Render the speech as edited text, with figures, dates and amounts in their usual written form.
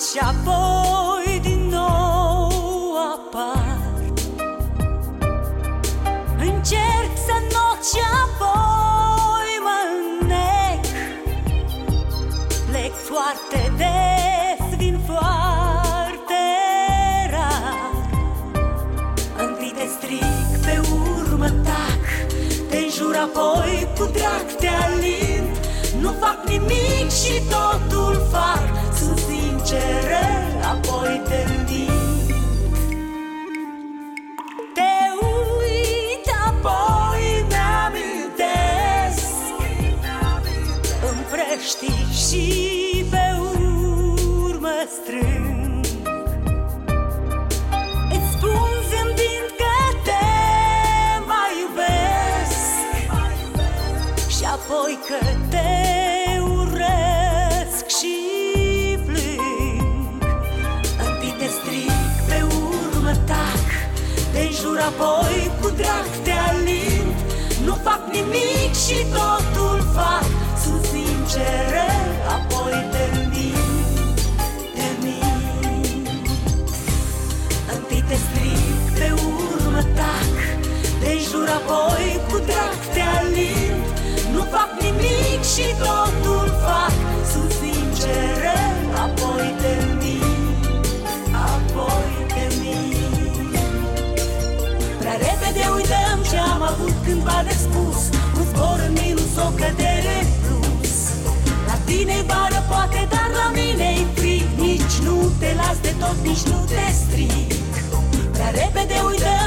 și apoi din nou apar. Încerc să not și apoi mă înnec. Plec foarte des, vin foarte rar. Întâi te strig, pe urmă tac, te înjur apoi cu drag te alin. Nu fac nimic și totul fac, sunt sinceră, apoi te întind. Te uit, apoi mi-amintesc, împrăștii și pe urmă strâng. Îți spun zâmbind că te mai iubesc și apoi că te urăsc și plâng. Întâi te strig, pe urmă tac, te înjur apoi cu drag te alin. Nu fac nimic și totul fac, sunt sinceră, apoi te mint, te mint. Întâi te strig, pe urmă tac, te înjur apoi cu drag te alin. Nu fac nimic și totul fac, sunt sinceră, apoi te mint, apoi te mint. Prea repede uităm ce am avut cândva de spus, un zbor în minus, o cădere în plus. La tine-i vară poate, dar la mine-i frig. Nici nu te las de tot, nici nu te stric. Prea repede uităm